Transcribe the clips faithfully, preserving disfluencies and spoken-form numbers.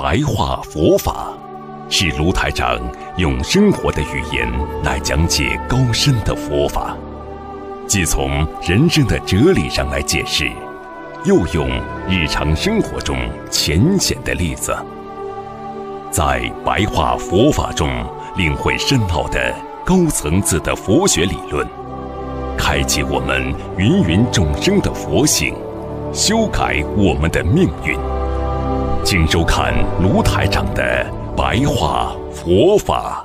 白话佛法，是卢台长用生活的语言来讲解高深的佛法，既从人生的哲理上来解释，又用日常生活中浅显的例子，在白话佛法中领会深奥的高层次的佛学理论，开启我们芸芸众生的佛性，修改我们的命运。请收看卢台长的白话佛法。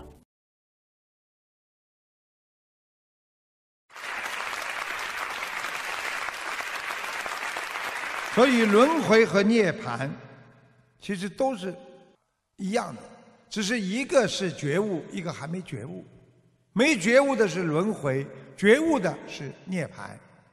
所以轮回和涅槃其实都是一样的，只是一个是觉悟，一个还没觉悟。没觉悟的是轮回，觉悟的是涅槃。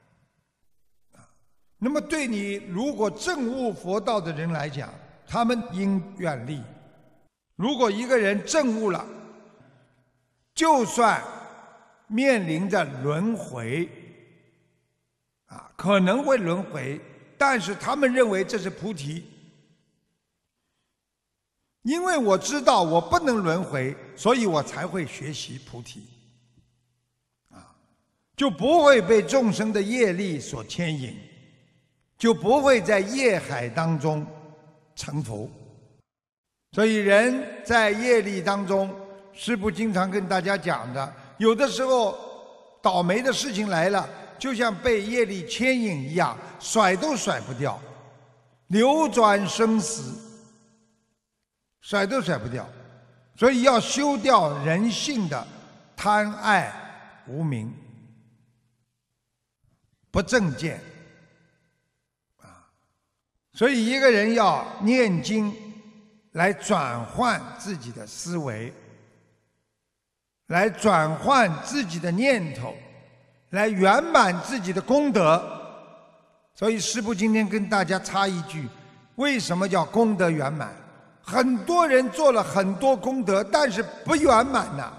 那么对你如果证悟佛道的人来讲，他们应愿力。如果一个人证悟了，就算面临着轮回啊，可能会轮回，但是他们认为这是菩提。因为我知道我不能轮回，所以我才会学习菩提啊，就不会被众生的业力所牵引，就不会在业海当中成佛。所以人在业力当中，师父经常跟大家讲的，有的时候倒霉的事情来了，就像被业力牵引一样，甩都甩不掉，流转生死，甩都甩不掉。所以要修掉人性的贪爱无明不正见啊。所以一个人要念经来转换自己的思维，来转换自己的念头，来圆满自己的功德。所以师父今天跟大家插一句，为什么叫功德圆满？很多人做了很多功德，但是不圆满呐。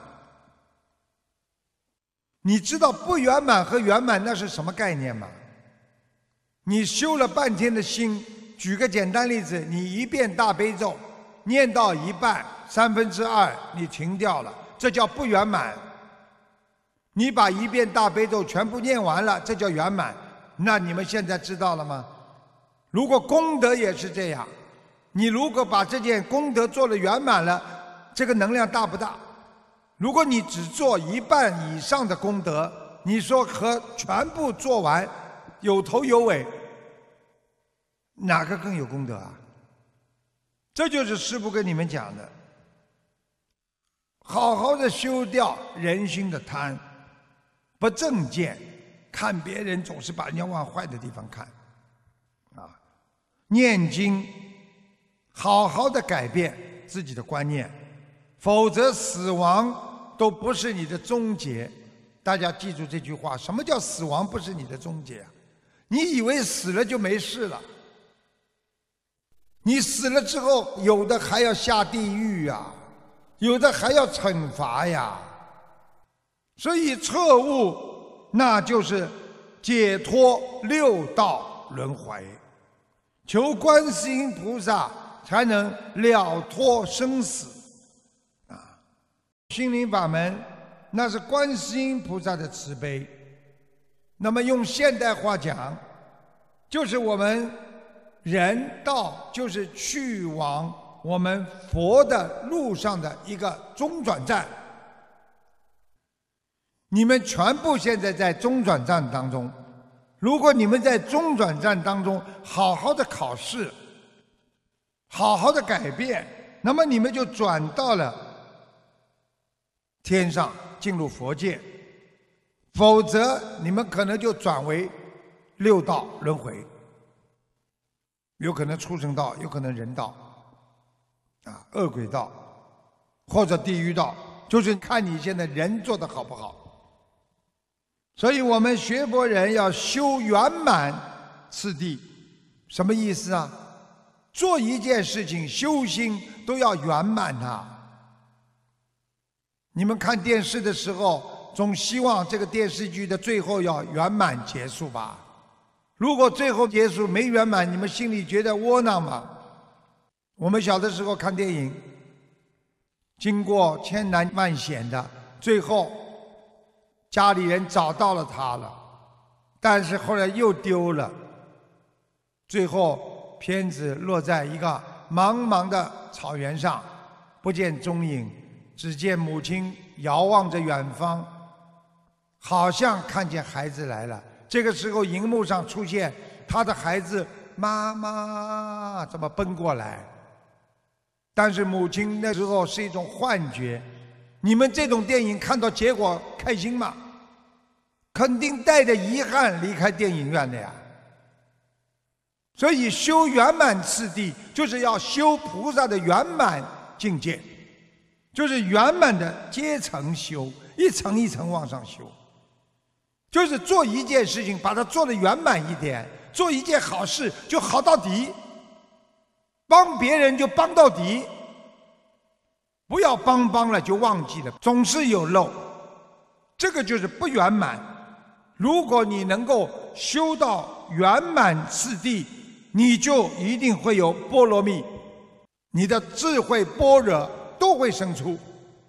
你知道不圆满和圆满那是什么概念吗？你修了半天的心，举个简单例子，你一遍大悲咒念到一半，三分之二你停掉了，这叫不圆满。你把一遍大悲咒全部念完了，这叫圆满。那你们现在知道了吗？如果功德也是这样，你如果把这件功德做了圆满了，这个能量大不大？如果你只做一半以上的功德，你说和全部做完有头有尾，哪个更有功德啊？这就是师父跟你们讲的，好好的修掉人心的贪，不正见，看别人总是把人家往坏的地方看啊。念经好好的改变自己的观念，否则死亡都不是你的终结。大家记住这句话，什么叫死亡不是你的终结啊？你以为死了就没事了，你死了之后，有的还要下地狱呀，有的还要惩罚呀。所以彻悟那就是解脱六道轮回，求观世音菩萨才能了脱生死啊！心灵法门那是观世音菩萨的慈悲。那么用现代话讲，就是我们人道就是去往我们佛的路上的一个中转站。你们全部现在在中转站当中，如果你们在中转站当中好好的考试，好好的改变，那么你们就转到了天上，进入佛界。否则你们可能就转为六道轮回，有可能畜生道，有可能人道啊，恶鬼道或者地狱道，就是看你现在人做得好不好。所以我们学佛人要修圆满次第，什么意思啊？做一件事情修心都要圆满啊。你们看电视的时候，总希望这个电视剧的最后要圆满结束吧？如果最后结束没圆满，你们心里觉得窝囊吗？ 我们小的时候看电影，经过千难万险的，最后家里人找到了他了，但是后来又丢了，最后片子落在一个茫茫的草原上，不见踪影，只见母亲遥望着远方，好像看见孩子来了。这个时候荧幕上出现他的孩子，妈妈这么奔过来，但是母亲那时候是一种幻觉。你们这种电影看到结果开心吗？肯定带着遗憾离开电影院的呀。所以修圆满次第，就是要修菩萨的圆满境界，就是圆满的阶层修，一层一层往上修。就是做一件事情把它做得圆满一点，做一件好事就好到底，帮别人就帮到底，不要帮帮了就忘记了，总是有漏，这个就是不圆满。如果你能够修到圆满次第，你就一定会有波罗蜜，你的智慧般若都会生出。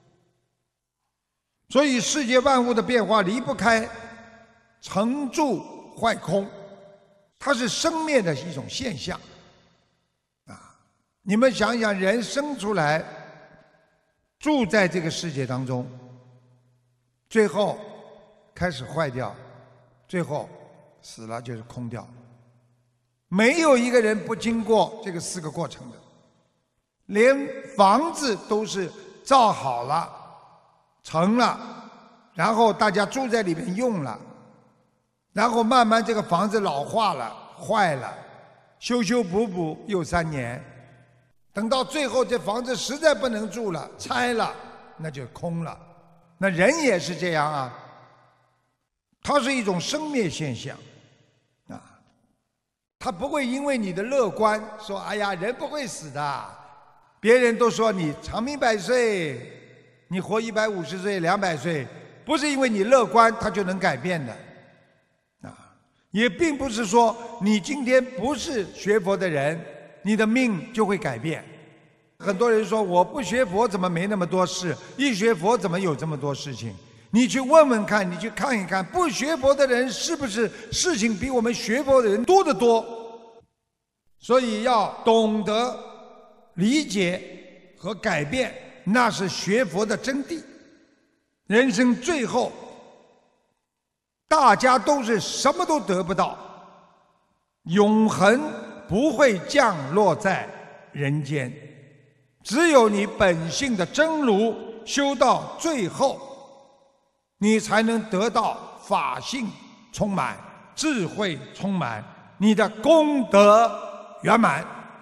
所以世界万物的变化离不开成住坏空，它是生灭的一种现象啊！你们想想，人生出来住在这个世界当中，最后开始坏掉，最后死了就是空掉。没有一个人不经过这个四个过程的，连房子都是造好了成了，然后大家住在里面用了，然后慢慢这个房子老化了坏了，修修补补又三年，等到最后这房子实在不能住了拆了，那就空了。那人也是这样啊，它是一种生灭现象啊，它不会因为你的乐观说哎呀人不会死的，别人都说你长命百岁，你活一百五十岁两百岁，不是因为你乐观它就能改变的啊，也并不是说你今天不是学佛的人你的命就会改变。很多人说我不学佛怎么没那么多事，一学佛怎么有这么多事情？你去问问看，你去看一看，不学佛的人是不是事情比我们学佛的人多得多？所以要懂得理解和改变，那是学佛的真谛。人生最后大家都是什么都得不到，永恒不会降落在人间，只有你本性的真如修到最后，你才能得到法性充满，智慧充满，你的功德圆满。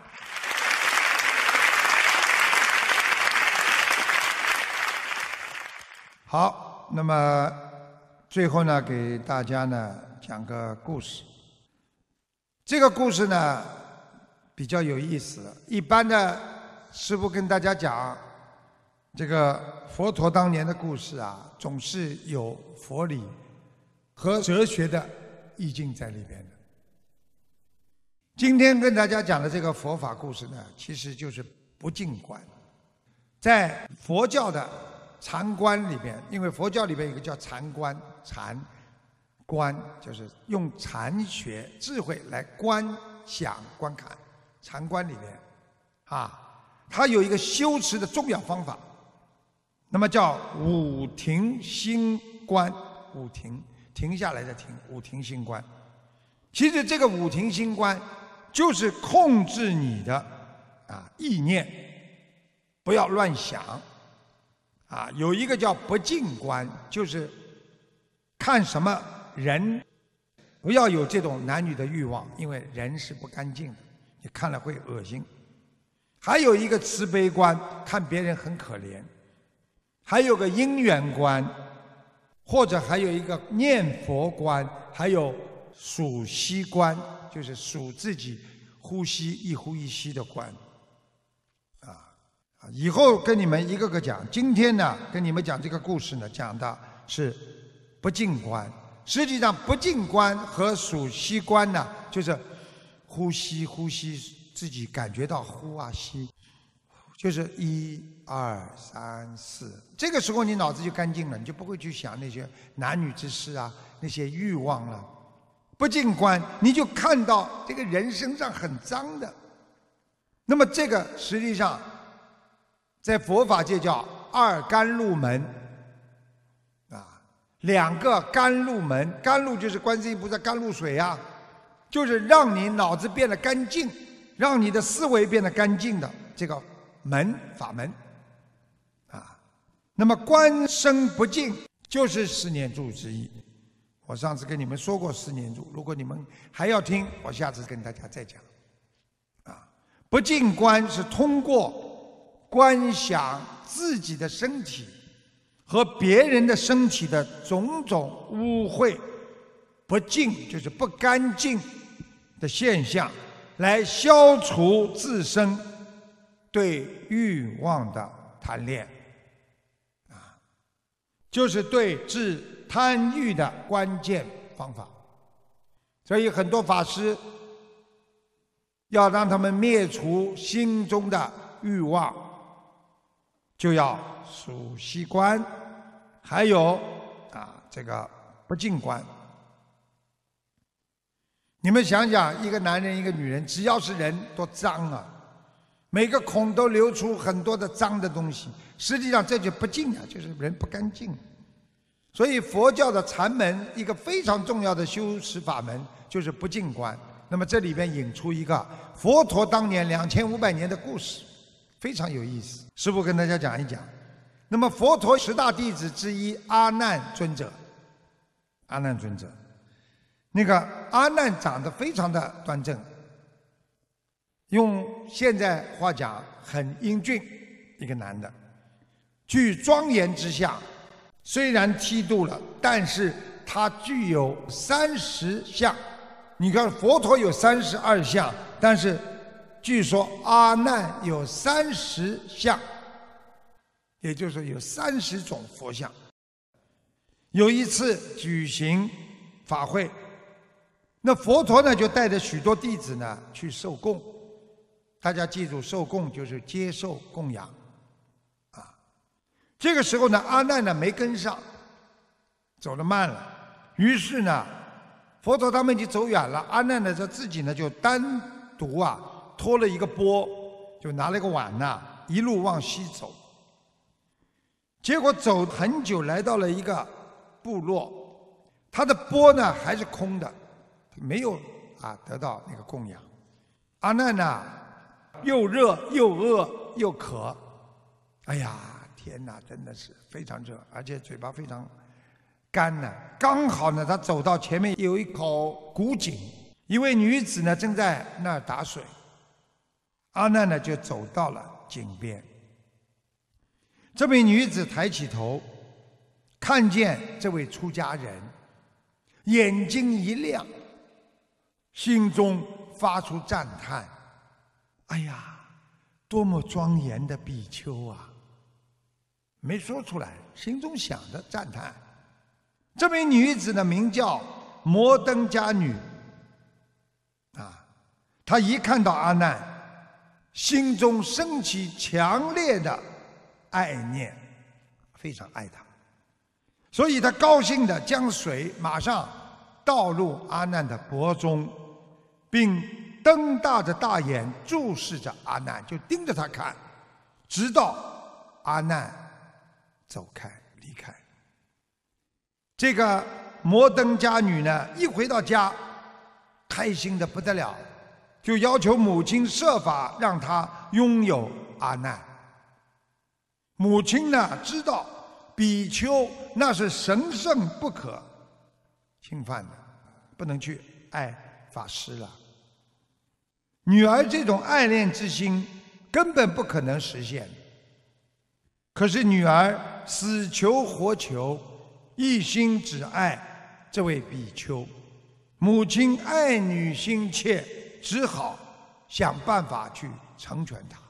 好，那么最后呢，给大家呢讲个故事。这个故事呢比较有意思。一般的师父跟大家讲这个佛陀当年的故事啊，总是有佛理和哲学的意境在里边的。今天跟大家讲的这个佛法故事呢，其实就是不净观。在佛教的禅观里边，因为佛教里边有一个叫禅观，禅观就是用禅学智慧来观想观看。禅观里边啊，它有一个修持的重要方法，那么叫五停心观。五停，停下来的停，五停心观。其实这个五停心观就是控制你的啊意念，不要乱想啊。有一个叫不净观，就是看什么人不要有这种男女的欲望，因为人是不干净的，你看了会恶心。还有一个慈悲观，看别人很可怜。还有个因缘观，或者还有一个念佛观，还有数息观，就是数自己呼吸一呼一吸的观。啊，以后跟你们一个个讲。今天呢，跟你们讲这个故事呢，讲的是不净观。实际上，不净观和数息观呢，就是呼吸呼吸自己感觉到呼啊吸，就是一二三四，这个时候你脑子就干净了，你就不会去想那些男女之事啊，那些欲望了。不净观，你就看到这个人身上很脏的。那么这个实际上，在佛法界叫二甘露门，啊，两个甘露门，甘露就是观世音菩萨甘露水啊，就是让你脑子变得干净，让你的思维变得干净的这个门法门，啊，那么观身不净就是十念住之一。我上次跟你们说过十念住，如果你们还要听，我下次跟大家再讲。啊，不净观是通过观想自己的身体和别人的身体的种种污秽，不净就是不干净的现象，来消除自身对欲望的贪恋，啊，就是对治贪欲的关键方法。所以很多法师要让他们灭除心中的欲望，就要数息观，还有啊这个不净观。你们想想，一个男人一个女人，只要是人多脏啊，每个孔都流出很多的脏的东西，实际上这就不净啊，就是人不干净。所以佛教的禅门一个非常重要的修持法门就是不净观。那么这里边引出一个佛陀当年两千五百年的故事，非常有意思。师父跟大家讲一讲。那么佛陀十大弟子之一阿难尊者，阿难尊者，那个阿难长得非常的端正，用现在话讲很英俊，一个男的，具庄严之相。虽然剃度了，但是他具有三十相。你看佛陀有三十二相，但是据说阿难有三十相，也就是说有三十种佛像。有一次举行法会，那佛陀呢就带着许多弟子呢去受供。大家记住，受供就是接受供养。这个时候呢，阿难呢没跟上，走得慢了。于是呢，佛陀他们已经走远了，阿难呢他自己呢就单独啊拖了一个钵，就拿了一个碗呐、啊，一路往西走。结果走很久，来到了一个部落，他的钵呢还是空的，没有啊得到那个供养。阿难呢又热又饿又渴，哎呀！天哪，真的是非常热，而且嘴巴非常干呢。刚好呢，他走到前面有一口古井，一位女子呢正在那儿打水。阿难呢就走到了井边。这位女子抬起头，看见这位出家人，眼睛一亮，心中发出赞叹：“哎呀，多么庄严的比丘啊！”没说出来，心中想着赞叹。这位女子呢，名叫摩登伽女。啊，她一看到阿难，心中升起强烈的爱念，非常爱他，所以她高兴地将水马上倒入阿难的钵中，并瞪大着大眼注视着阿难，就盯着他看，直到阿难走开离开。这个摩登伽女呢，一回到家，开心得不得了，就要求母亲设法让她拥有阿难。母亲呢，知道比丘那是神圣不可侵犯的，不能去爱法师了。女儿这种爱恋之心根本不可能实现。可是女儿死求活求，一心只爱这位比丘。母亲爱女心切，只好想办法去成全她。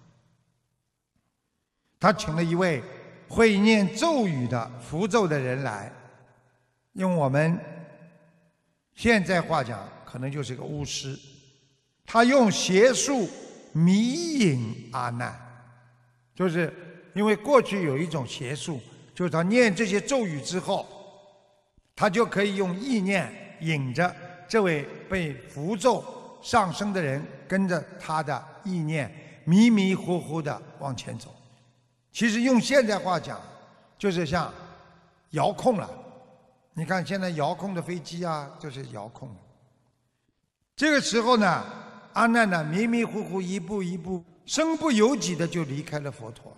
她请了一位会念咒语的符咒的人来，用我们现在话讲，可能就是个巫师。他用邪术迷引阿难，就是因为过去有一种邪术，就是他念这些咒语之后，他就可以用意念引着这位被符咒上升的人，跟着他的意念迷迷糊糊的往前走。其实用现代话讲，就是像遥控了。你看现在遥控的飞机啊，就是遥控的。这个时候呢，阿难呢迷迷糊糊，一步一步，身不由己的就离开了佛陀。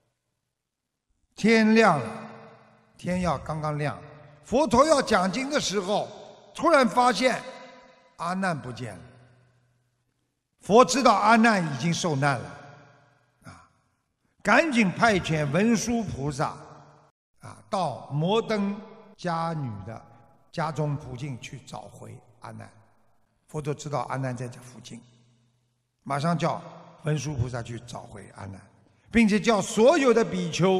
天亮了，天要刚刚亮，佛陀要讲经的时候，突然发现阿难不见了。佛知道阿难已经受难了，啊，赶紧派遣文殊菩萨，啊，到摩登伽女的家中附近去找回阿难。佛陀知道阿难在这附近，马上叫文殊菩萨去找回阿难，并且叫所有的比丘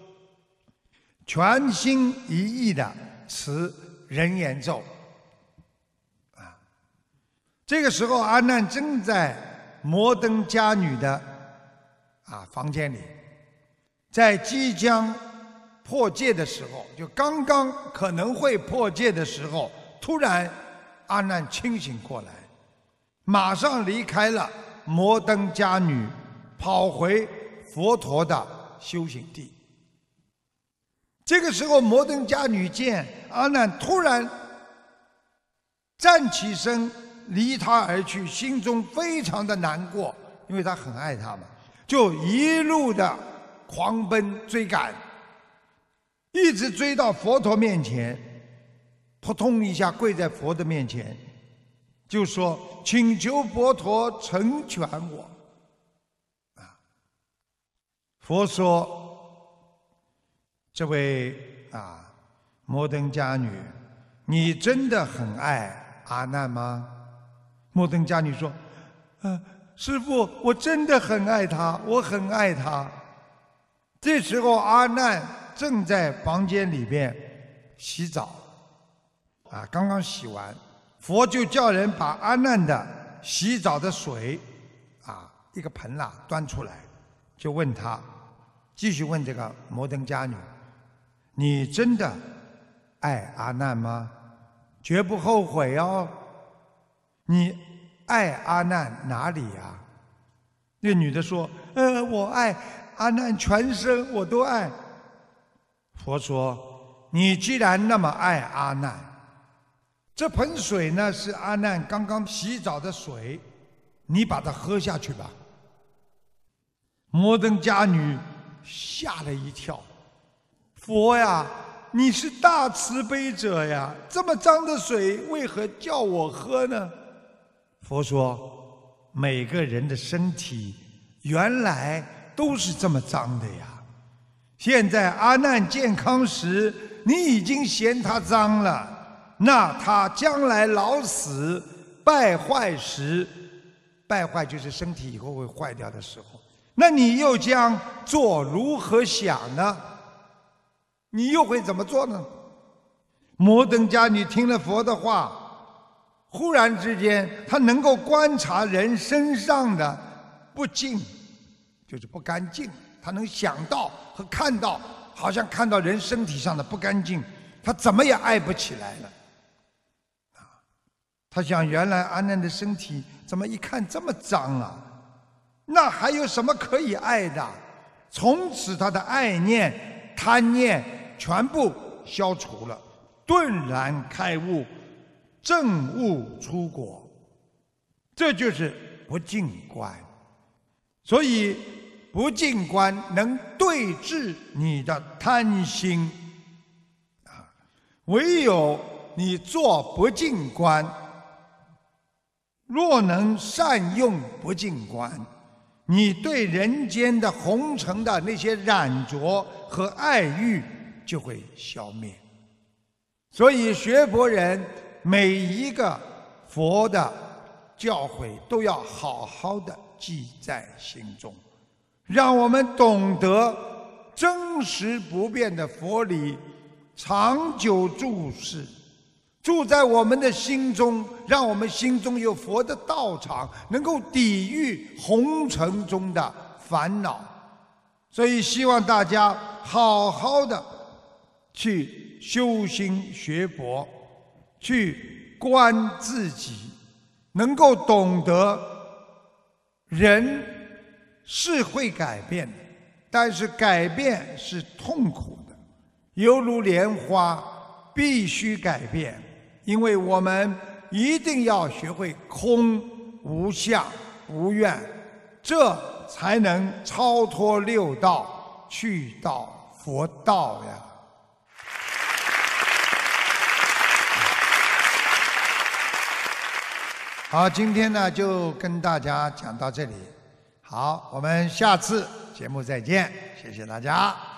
全心一意的持人言咒。啊，这个时候阿难正在摩登伽女的啊房间里，在即将破戒的时候，就刚刚可能会破戒的时候，突然阿难清醒过来，马上离开了摩登伽女，跑回佛陀的修行地。这个时候摩登伽女见阿难突然站起身离他而去，心中非常的难过，因为他很爱他嘛，就一路的狂奔追赶，一直追到佛陀面前，扑通一下跪在佛的面前，就说请求佛陀成全我。啊，佛说，这位啊摩登伽女，你真的很爱阿难吗？摩登伽女说，呃，师父，我真的很爱他，我很爱他。这时候阿难正在房间里边洗澡，啊，刚刚洗完，佛就叫人把阿难的洗澡的水，啊，一个盆啦端出来，就问他，继续问这个摩登伽女，你真的爱阿难吗？绝不后悔哦。你爱阿难哪里呀？那女的说，呃，我爱阿难全身，我都爱。佛说，你既然那么爱阿难，这盆水呢是阿难刚刚洗澡的水，你把它喝下去吧。摩登伽女吓了一跳，佛呀，你是大慈悲者呀，这么脏的水为何叫我喝呢？佛说，每个人的身体原来都是这么脏的呀，现在阿难健康时你已经嫌他脏了，那他将来老死败坏时，败坏就是身体以后会坏掉的时候，那你又将做如何想呢？你又会怎么做呢？摩登伽女听了佛的话，忽然之间她能够观察人身上的不净，就是不干净，她能想到和看到，好像看到人身体上的不干净，她怎么也爱不起来了。啊，她想，原来阿难的身体怎么一看这么脏啊？那还有什么可以爱的？从此她的爱念、贪念全部消除了，顿然开悟，证悟出果，这就是不净观。所以不净观能对治你的贪心啊！唯有你做不净观，若能善用不净观，你对人间的红尘的那些染着和爱欲就会消灭。所以学佛人每一个佛的教诲都要好好的记在心中，让我们懂得真实不变的佛理，长久注视， 住在我们的心中，让我们心中有佛的道场，能够抵御红尘中的烦恼。所以希望大家好好的去修心学佛，去观自己，能够懂得人是会改变的，但是改变是痛苦的，犹如莲花，必须改变。因为我们一定要学会空、无相、无愿，这才能超脱六道，去到佛道呀。好，今天呢就跟大家讲到这里。好，我们下次节目再见，谢谢大家。